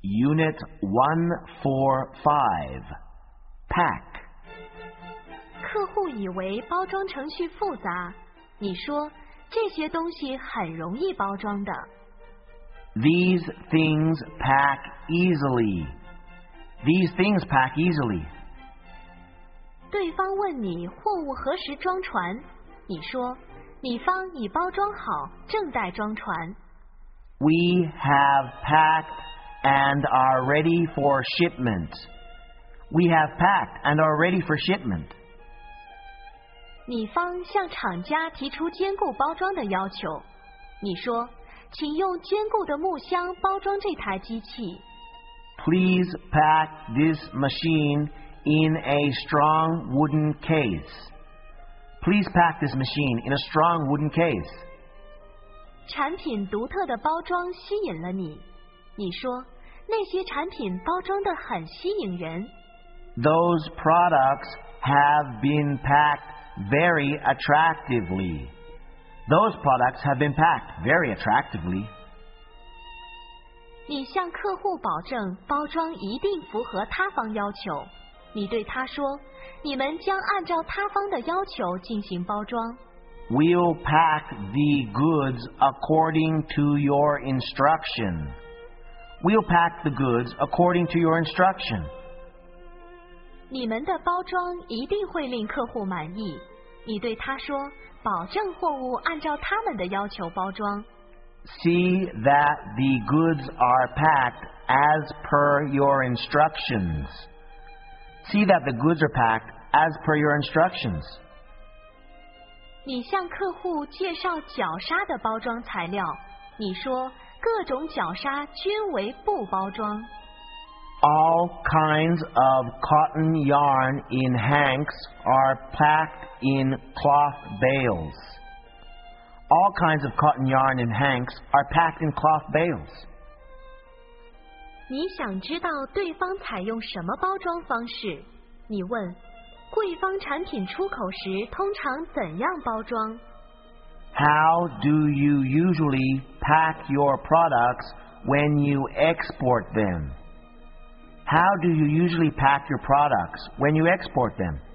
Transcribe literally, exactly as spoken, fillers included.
Unit one forty-five. Pack. 客户以为包装程序复杂，你说这些东西很容易包装的。 These things pack easily. These things pack easily. 对方问你货物何时装船，你说你方已包装好，正待装船。 We have packed and are ready for shipment. We have packed and are ready for shipment. 你方向厂家提出坚固包装的要求，你说请用坚固的木箱包装这台机器。 Please pack this machine in a strong wooden case. Please pack this machine in a strong wooden case. 产品独特的包装吸引了你，你说那些产品包装得很吸引人。 Those products have been packed very attractively. Those products have been packed very attractively. 你向客户保证包装一定符合他方要求，你对他说，你们将按照他方的要求进行包装。 We'll pack the goods according to your instruction. We'll pack the goods according to your instruction. 你们的包装一定会令客户满意，你对他说，保证货物按照他们的要求包装。 See that the goods are packed as per your instructions. See that the goods are packed as per your instructions. 你向客户介绍绞纱的包装材料，你说各种绞纱均为布包装。 All kinds of cotton yarn in hanks are packed in cloth bales. All kinds of cotton yarn in hanks are packed in cloth bales. 你想知道对方采用什么包装方式？你问，贵方产品出口时通常怎样包装？ How do you usually pack your products when you export them? How do you usually pack your products when you export them?